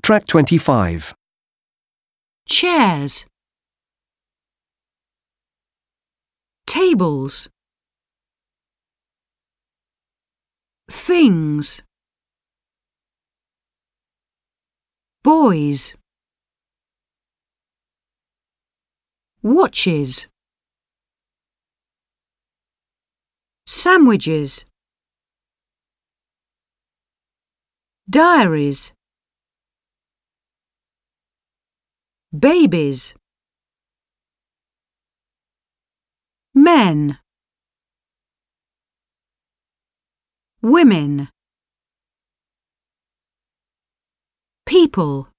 Track 25. Chairs. Tables. Things. Boys. Watches. Sandwiches. Diaries. Babies. Men. Women. People.